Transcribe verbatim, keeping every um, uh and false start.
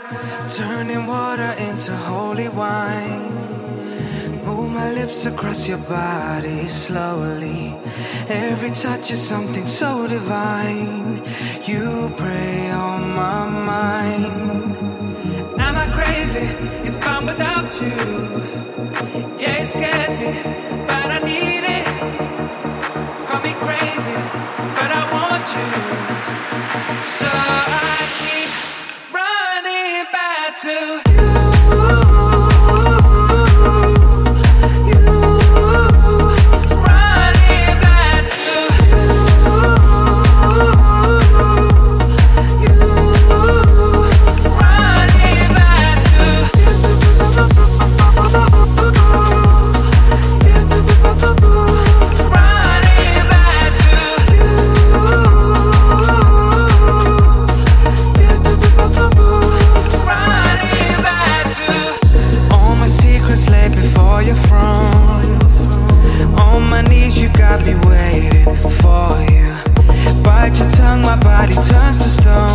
turning water into holy wine. Move my lips across your body slowly. Every touch is something so divine. You prey on my mind. Am I crazy if I'm without you? Yeah, it scares me, but I need it. Call me crazy, but I want you. So I keep running back to you. My body turns to stone.